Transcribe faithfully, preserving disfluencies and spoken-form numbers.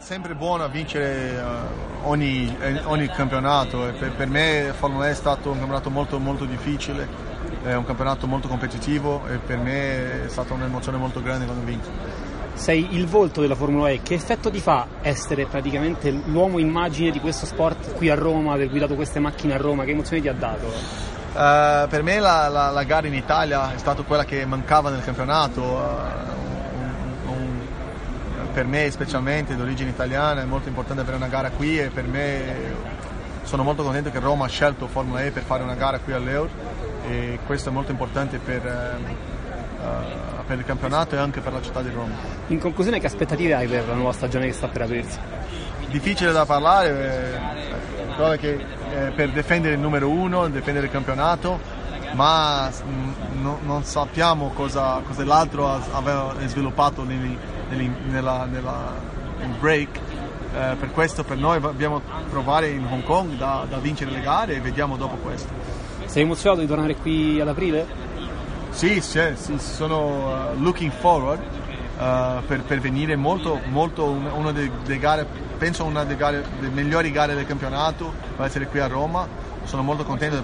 sempre buono vincere uh, ogni, ogni campionato. Per, per me Formula E è stato un campionato molto, molto difficile, è un campionato molto competitivo e per me è stata un'emozione molto grande quando ho vinto. Sei il volto della Formula E, che effetto ti fa essere praticamente l'uomo immagine di questo sport qui a Roma, aver guidato queste macchine a Roma, che emozioni ti ha dato? Uh, per me la, la, la gara in Italia è stata quella che mancava nel campionato. Uh, Per me specialmente d'origine italiana è molto importante avere una gara qui e per me sono molto contento che Roma ha scelto Formula E per fare una gara qui all'Eur e questo è molto importante per, uh, per il campionato e anche per la città di Roma. In conclusione, che aspettative hai per la nuova stagione che sta per aprirsi? Difficile da parlare, eh, trovo che eh, per difendere il numero uno, difendere il campionato, ma mh, no, non sappiamo cosa, cosa l'altro aveva sviluppato nel, nella, nella, nel break, eh, per questo per noi dobbiamo provare in Hong Kong da, da vincere le gare e vediamo dopo questo. Sei emozionato di tornare qui ad aprile? Sì, sì, sì sono uh, looking forward uh, per, per venire molto, molto una delle gare, penso una delle, gare, delle migliori gare del campionato va a essere qui a Roma, sono molto contento